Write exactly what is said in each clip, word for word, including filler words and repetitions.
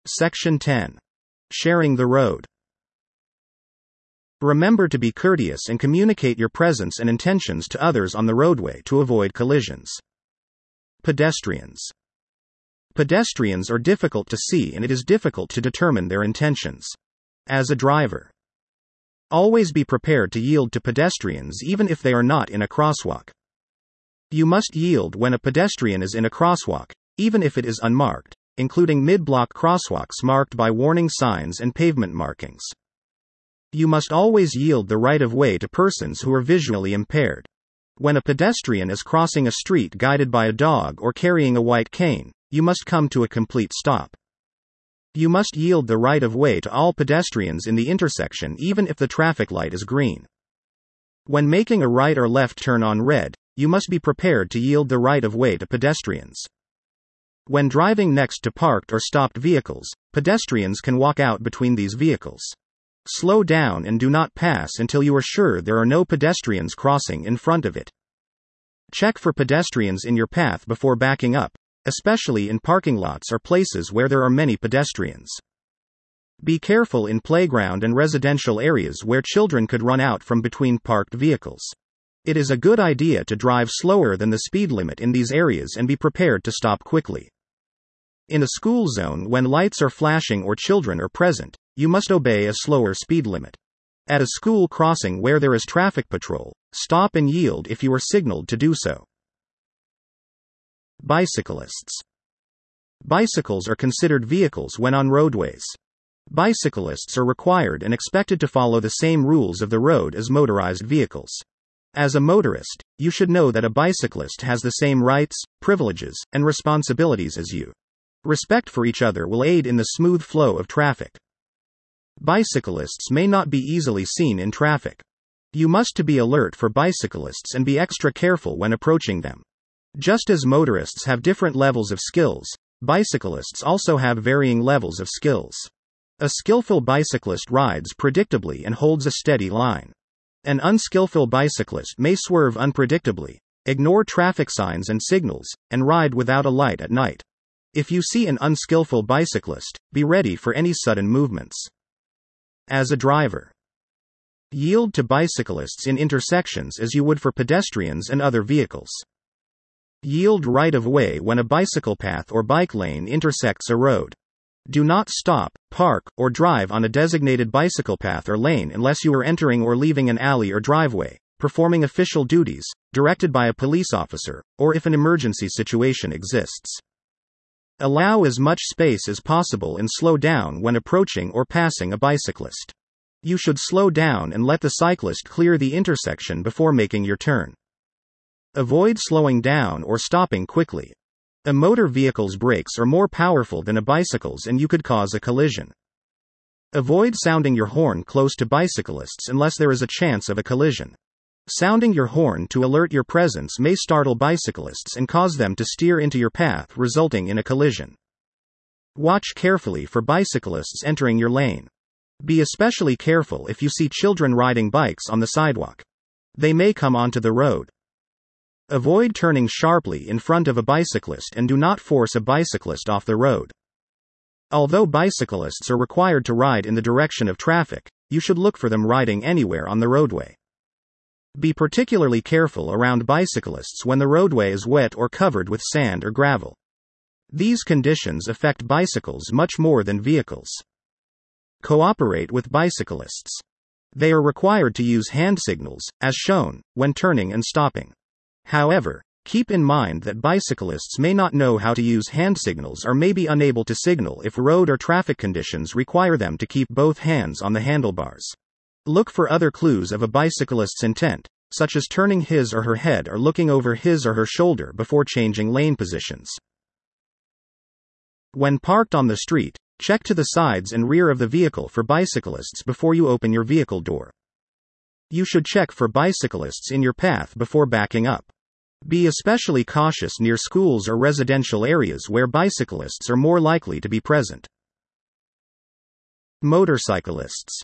Section ten. Sharing the road. Remember to be courteous and communicate your presence and intentions to others on the roadway to avoid collisions. Pedestrians. Pedestrians are difficult to see and it is difficult to determine their intentions. As a driver, always be prepared to yield to pedestrians even if they are not in a crosswalk. You must yield when a pedestrian is in a crosswalk, even if it is unmarked, including mid-block crosswalks marked by warning signs and pavement markings. You must always yield the right of way to persons who are visually impaired. When a pedestrian is crossing a street guided by a dog or carrying a white cane, you must come to a complete stop. You must yield the right of way to all pedestrians in the intersection even if the traffic light is green. When making a right or left turn on red, you must be prepared to yield the right of way to pedestrians. When driving next to parked or stopped vehicles, pedestrians can walk out between these vehicles. Slow down and do not pass until you are sure there are no pedestrians crossing in front of it. Check for pedestrians in your path before backing up, especially in parking lots or places where there are many pedestrians. Be careful in playground and residential areas where children could run out from between parked vehicles. It is a good idea to drive slower than the speed limit in these areas and be prepared to stop quickly. In a school zone when lights are flashing or children are present, you must obey a slower speed limit. At a school crossing where there is traffic patrol, stop and yield if you are signaled to do so. Bicyclists. Bicycles are considered vehicles when on roadways. Bicyclists are required and expected to follow the same rules of the road as motorized vehicles. As a motorist, you should know that a bicyclist has the same rights, privileges, and responsibilities as you. Respect for each other will aid in the smooth flow of traffic. Bicyclists may not be easily seen in traffic. You must to be alert for bicyclists and be extra careful when approaching them. Just as motorists have different levels of skills, bicyclists also have varying levels of skills. A skillful bicyclist rides predictably and holds a steady line. An unskillful bicyclist may swerve unpredictably, ignore traffic signs and signals, and ride without a light at night. If you see an unskillful bicyclist, be ready for any sudden movements. As a driver, yield to bicyclists in intersections as you would for pedestrians and other vehicles. Yield right of way when a bicycle path or bike lane intersects a road. Do not stop, park, or drive on a designated bicycle path or lane unless you are entering or leaving an alley or driveway, performing official duties, directed by a police officer, or if an emergency situation exists. Allow as much space as possible and slow down when approaching or passing a bicyclist. You should slow down and let the cyclist clear the intersection before making your turn. Avoid slowing down or stopping quickly. A motor vehicle's brakes are more powerful than a bicycle's and you could cause a collision. Avoid sounding your horn close to bicyclists unless there is a chance of a collision. Sounding your horn to alert your presence may startle bicyclists and cause them to steer into your path, resulting in a collision. Watch carefully for bicyclists entering your lane. Be especially careful if you see children riding bikes on the sidewalk. They may come onto the road. Avoid turning sharply in front of a bicyclist and do not force a bicyclist off the road. Although bicyclists are required to ride in the direction of traffic, you should look for them riding anywhere on the roadway. Be particularly careful around bicyclists when the roadway is wet or covered with sand or gravel. These conditions affect bicycles much more than vehicles. Cooperate with bicyclists. They are required to use hand signals, as shown, when turning and stopping. However, keep in mind that bicyclists may not know how to use hand signals or may be unable to signal if road or traffic conditions require them to keep both hands on the handlebars. Look for other clues of a bicyclist's intent, such as turning his or her head or looking over his or her shoulder before changing lane positions. When parked on the street, check to the sides and rear of the vehicle for bicyclists before you open your vehicle door. You should check for bicyclists in your path before backing up. Be especially cautious near schools or residential areas where bicyclists are more likely to be present. Motorcyclists.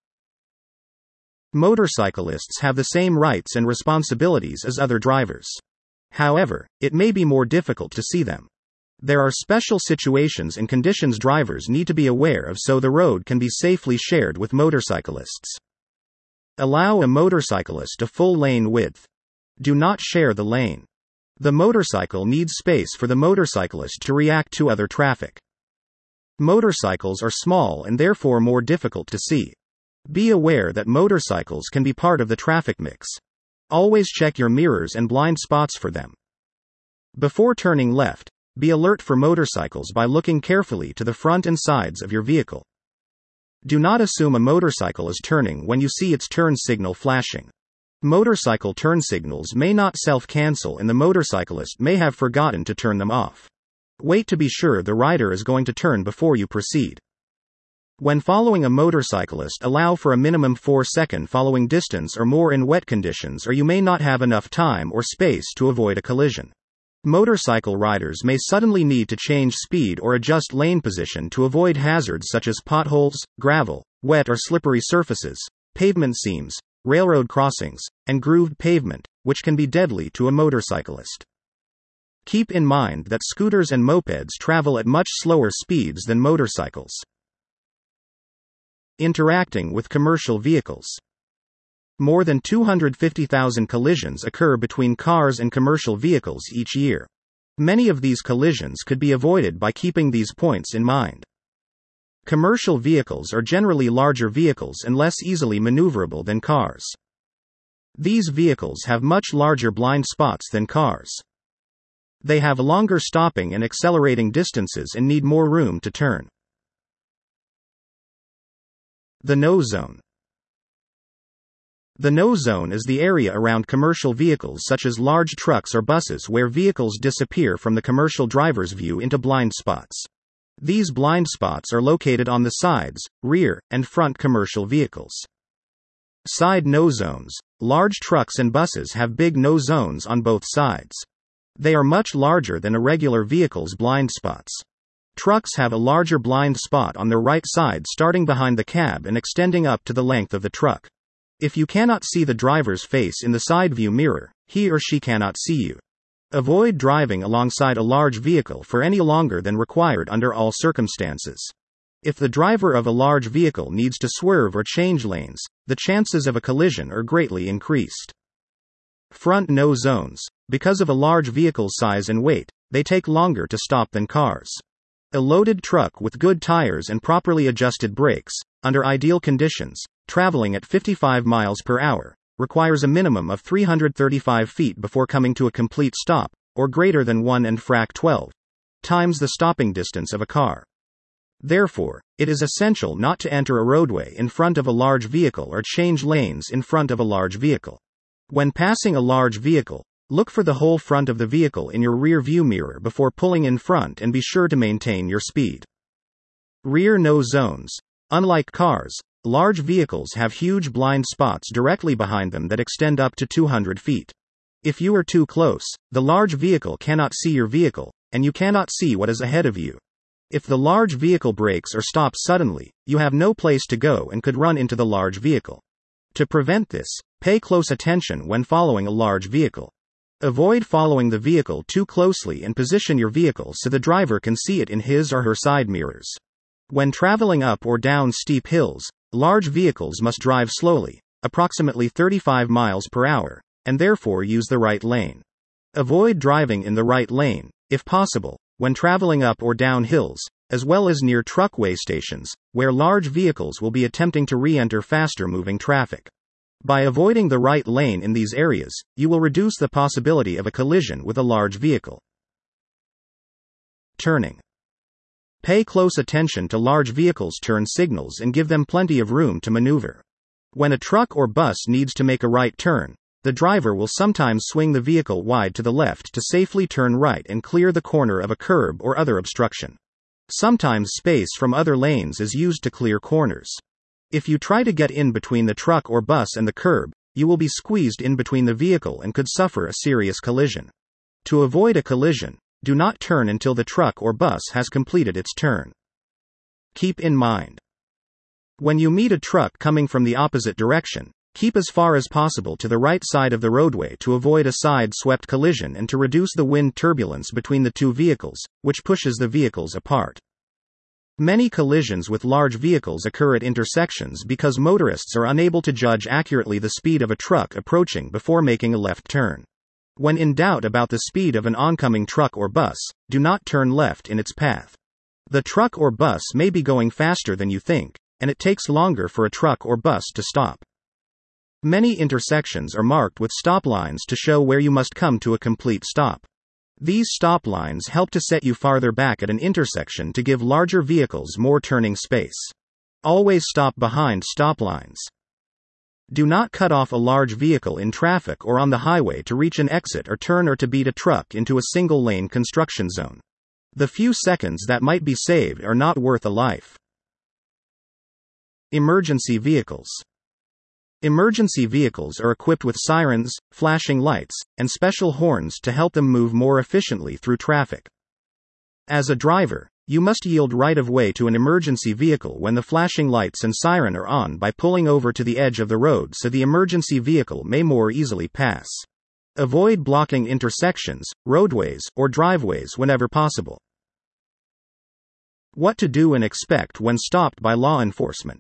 Motorcyclists have the same rights and responsibilities as other drivers. However, it may be more difficult to see them. There are special situations and conditions drivers need to be aware of so the road can be safely shared with motorcyclists. Allow a motorcyclist a full lane width. Do not share the lane. The motorcycle needs space for the motorcyclist to react to other traffic. Motorcycles are small and therefore more difficult to see. Be aware that motorcycles can be part of the traffic mix. Always check your mirrors and blind spots for them. Before turning left, be alert for motorcycles by looking carefully to the front and sides of your vehicle. Do not assume a motorcycle is turning when you see its turn signal flashing. Motorcycle turn signals may not self-cancel and the motorcyclist may have forgotten to turn them off. Wait to be sure the rider is going to turn before you proceed. When following a motorcyclist, allow for a minimum four second following distance or more in wet conditions, or you may not have enough time or space to avoid a collision. Motorcycle riders may suddenly need to change speed or adjust lane position to avoid hazards such as potholes, gravel, wet or slippery surfaces, pavement seams, railroad crossings, and grooved pavement, which can be deadly to a motorcyclist. Keep in mind that scooters and mopeds travel at much slower speeds than motorcycles. Interacting with commercial vehicles. More than two hundred fifty thousand collisions occur between cars and commercial vehicles each year. Many of these collisions could be avoided by keeping these points in mind. Commercial vehicles are generally larger vehicles and less easily maneuverable than cars. These vehicles have much larger blind spots than cars. They have longer stopping and accelerating distances and need more room to turn. The no zone. The no zone is the area around commercial vehicles such as large trucks or buses where vehicles disappear from the commercial driver's view into blind spots. These blind spots are located on the sides, rear, and front commercial vehicles. Side no zones. Large trucks and buses have big no zones on both sides. They are much larger than a regular vehicle's blind spots. Trucks have a larger blind spot on their right side starting behind the cab and extending up to the length of the truck. If you cannot see the driver's face in the side view mirror, he or she cannot see you. Avoid driving alongside a large vehicle for any longer than required under all circumstances. If the driver of a large vehicle needs to swerve or change lanes, the chances of a collision are greatly increased. Front no zones. Because of a large vehicle's size and weight, they take longer to stop than cars. A loaded truck with good tires and properly adjusted brakes, under ideal conditions, traveling at fifty-five miles per hour, requires a minimum of three hundred thirty-five feet before coming to a complete stop, or greater than one and frac twelve times the stopping distance of a car. Therefore, it is essential not to enter a roadway in front of a large vehicle or change lanes in front of a large vehicle. When passing a large vehicle, look for the whole front of the vehicle in your rear view mirror before pulling in front and be sure to maintain your speed. Rear no zones. Unlike cars, large vehicles have huge blind spots directly behind them that extend up to two hundred feet. If you are too close, the large vehicle cannot see your vehicle, and you cannot see what is ahead of you. If the large vehicle brakes or stops suddenly, you have no place to go and could run into the large vehicle. To prevent this, pay close attention when following a large vehicle. Avoid following the vehicle too closely and position your vehicle so the driver can see it in his or her side mirrors. When traveling up or down steep hills, large vehicles must drive slowly, approximately thirty-five miles per hour, and therefore use the right lane. Avoid driving in the right lane, if possible, when traveling up or down hills, as well as near truckway stations, where large vehicles will be attempting to re-enter faster-moving traffic. By avoiding the right lane in these areas, you will reduce the possibility of a collision with a large vehicle. Turning. Pay close attention to large vehicles' turn signals and give them plenty of room to maneuver. When a truck or bus needs to make a right turn, the driver will sometimes swing the vehicle wide to the left to safely turn right and clear the corner of a curb or other obstruction. Sometimes space from other lanes is used to clear corners. If you try to get in between the truck or bus and the curb, you will be squeezed in between the vehicle and could suffer a serious collision. To avoid a collision, do not turn until the truck or bus has completed its turn. Keep in mind. When you meet a truck coming from the opposite direction, Keep as far as possible to the right side of the roadway to avoid a side-swept collision and to reduce the wind turbulence between the two vehicles, which pushes the vehicles apart. Many collisions with large vehicles occur at intersections because motorists are unable to judge accurately the speed of a truck approaching before making a left turn. When in doubt about the speed of an oncoming truck or bus, do not turn left in its path. The truck or bus may be going faster than you think, and it takes longer for a truck or bus to stop. Many intersections are marked with stop lines to show where you must come to a complete stop. These stop lines help to set you farther back at an intersection to give larger vehicles more turning space. Always stop behind stop lines. Do not cut off a large vehicle in traffic or on the highway to reach an exit or turn or to beat a truck into a single-lane construction zone. The few seconds that might be saved are not worth a life. Emergency vehicles. Emergency vehicles are equipped with sirens, flashing lights, and special horns to help them move more efficiently through traffic. As a driver, you must yield right-of-way to an emergency vehicle when the flashing lights and siren are on by pulling over to the edge of the road so the emergency vehicle may more easily pass. Avoid blocking intersections, roadways, or driveways whenever possible. What to do and expect when stopped by law enforcement.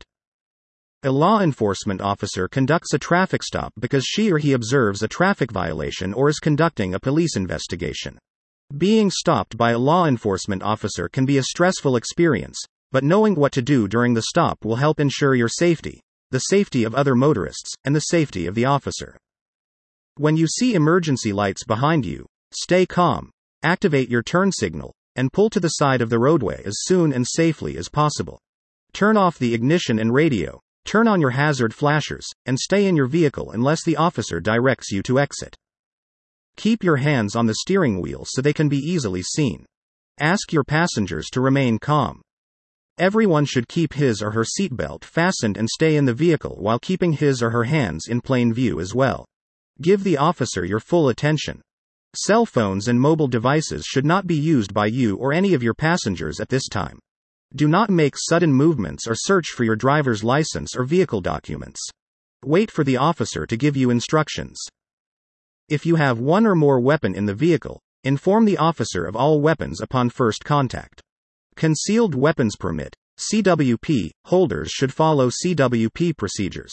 A law enforcement officer conducts a traffic stop because she or he observes a traffic violation or is conducting a police investigation. Being stopped by a law enforcement officer can be a stressful experience, but knowing what to do during the stop will help ensure your safety, the safety of other motorists, and the safety of the officer. When you see emergency lights behind you, stay calm, activate your turn signal, and pull to the side of the roadway as soon and safely as possible. Turn off the ignition and radio. Turn on your hazard flashers, and stay in your vehicle unless the officer directs you to exit. Keep your hands on the steering wheel so they can be easily seen. Ask your passengers to remain calm. Everyone should keep his or her seatbelt fastened and stay in the vehicle while keeping his or her hands in plain view as well. Give the officer your full attention. Cell phones and mobile devices should not be used by you or any of your passengers at this time. Do not make sudden movements or search for your driver's license or vehicle documents. Wait for the officer to give you instructions. If you have one or more weapons in the vehicle, inform the officer of all weapons upon first contact. Concealed weapons permit, C W P, holders should follow C W P procedures.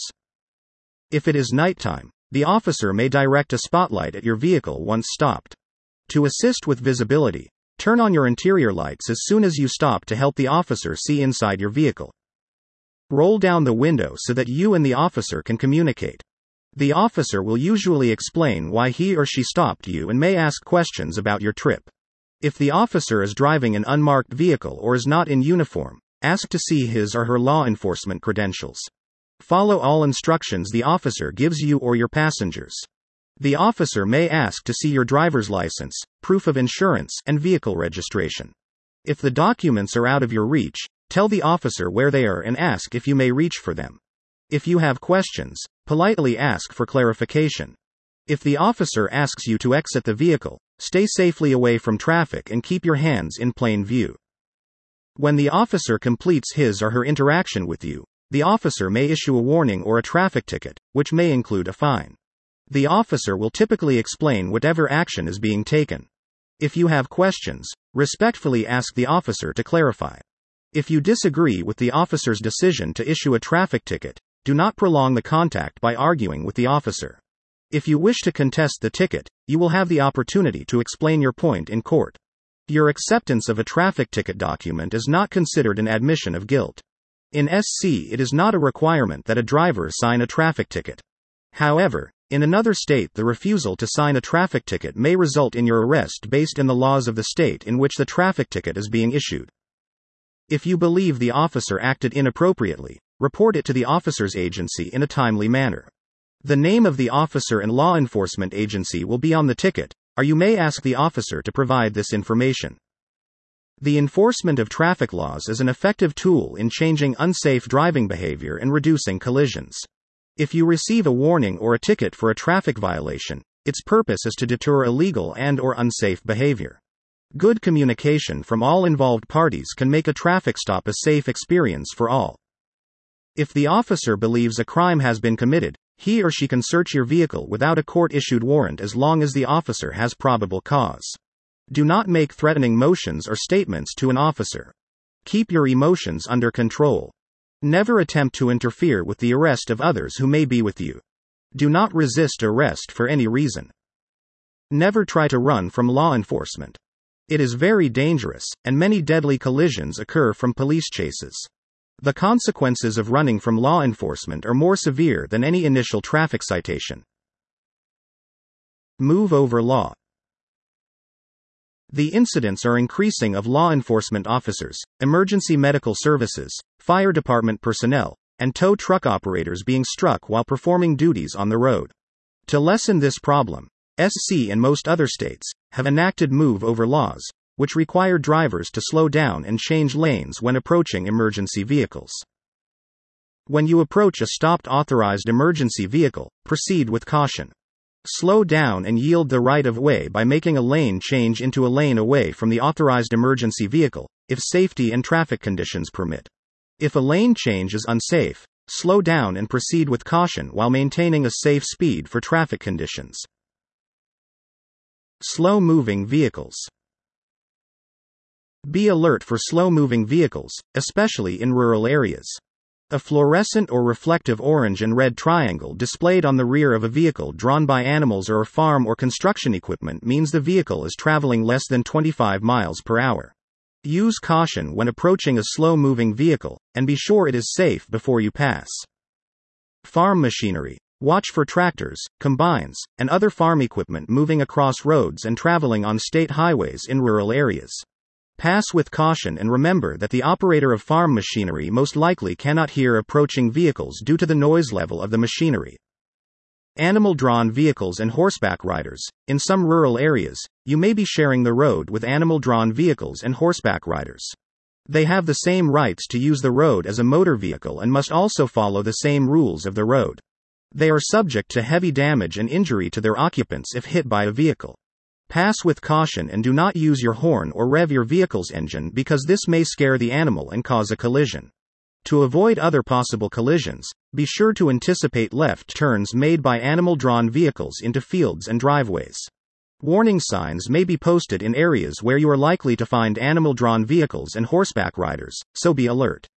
If it is nighttime, the officer may direct a spotlight at your vehicle once stopped. To assist with visibility, turn on your interior lights as soon as you stop to help the officer see inside your vehicle. Roll down the window so that you and the officer can communicate. The officer will usually explain why he or she stopped you and may ask questions about your trip. If the officer is driving an unmarked vehicle or is not in uniform, ask to see his or her law enforcement credentials. Follow all instructions the officer gives you or your passengers. The officer may ask to see your driver's license, proof of insurance, and vehicle registration. If the documents are out of your reach, tell the officer where they are and ask if you may reach for them. If you have questions, politely ask for clarification. If the officer asks you to exit the vehicle, stay safely away from traffic and keep your hands in plain view. When the officer completes his or her interaction with you, the officer may issue a warning or a traffic ticket, which may include a fine. The officer will typically explain whatever action is being taken. If you have questions, respectfully ask the officer to clarify. If you disagree with the officer's decision to issue a traffic ticket, do not prolong the contact by arguing with the officer. If you wish to contest the ticket, you will have the opportunity to explain your point in court. Your acceptance of a traffic ticket document is not considered an admission of guilt. In S C, it is not a requirement that a driver sign a traffic ticket. However, in another state, the refusal to sign a traffic ticket may result in your arrest based on the laws of the state in which the traffic ticket is being issued. If you believe the officer acted inappropriately, report it to the officer's agency in a timely manner. The name of the officer and law enforcement agency will be on the ticket, or you may ask the officer to provide this information. The enforcement of traffic laws is an effective tool in changing unsafe driving behavior and reducing collisions. If you receive a warning or a ticket for a traffic violation, its purpose is to deter illegal and/or unsafe behavior. Good communication from all involved parties can make a traffic stop a safe experience for all. If the officer believes a crime has been committed, He or she can search your vehicle without a court-issued warrant as long as the officer has probable cause. Do not make threatening motions or statements to an officer. Keep your emotions under control. Never attempt to interfere with the arrest of others who may be with you. Do not resist arrest for any reason. Never try to run from law enforcement. It is very dangerous, and many deadly collisions occur from police chases. The consequences of running from law enforcement are more severe than any initial traffic citation. Move over law. The incidents are increasing of law enforcement officers, emergency medical services, fire department personnel, and tow truck operators being struck while performing duties on the road. To lessen this problem, S C and most other states have enacted move-over laws, which require drivers to slow down and change lanes when approaching emergency vehicles. When you approach a stopped authorized emergency vehicle, proceed with caution. Slow down and yield the right of way by making a lane change into a lane away from the authorized emergency vehicle, if safety and traffic conditions permit. If a lane change is unsafe, slow down and proceed with caution while maintaining a safe speed for traffic conditions. Slow-moving vehicles. Be alert for slow-moving vehicles, especially in rural areas. A fluorescent or reflective orange and red triangle displayed on the rear of a vehicle drawn by animals or farm or construction equipment means the vehicle is traveling less than twenty-five miles per hour. Use caution when approaching a slow-moving vehicle, and be sure it is safe before you pass. Farm machinery. Watch for tractors, combines, and other farm equipment moving across roads and traveling on state highways in rural areas. Pass with caution and remember that the operator of farm machinery most likely cannot hear approaching vehicles due to the noise level of the machinery. Animal-drawn vehicles and horseback riders. In some rural areas, you may be sharing the road with animal-drawn vehicles and horseback riders. They have the same rights to use the road as a motor vehicle and must also follow the same rules of the road. They are subject to heavy damage and injury to their occupants if hit by a vehicle. Pass with caution and do not use your horn or rev your vehicle's engine because this may scare the animal and cause a collision. To avoid other possible collisions, be sure to anticipate left turns made by animal-drawn vehicles into fields and driveways. Warning signs may be posted in areas where you are likely to find animal-drawn vehicles and horseback riders, so be alert.